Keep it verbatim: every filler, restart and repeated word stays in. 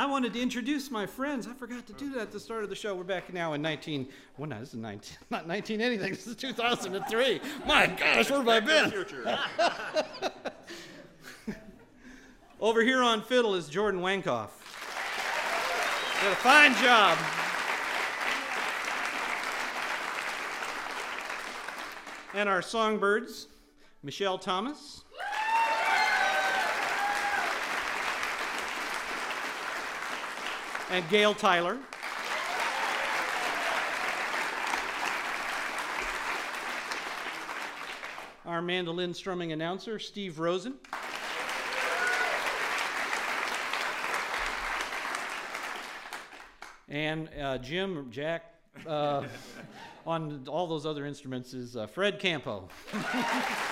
I wanted to introduce my friends. I forgot to do that at the start of the show. We're back now in nineteen. Well, no, this is nineteen. Not nineteen anything. This is two thousand three. My gosh, where have I been? Over here on fiddle is Jordan Wankoff. Did a fine job. And our songbirds, Michelle Thomas. And Gail Tyler. Our mandolin strumming announcer, Steve Rosen. And uh, Jim, Jack, uh, on all those other instruments is uh, Fred Campo.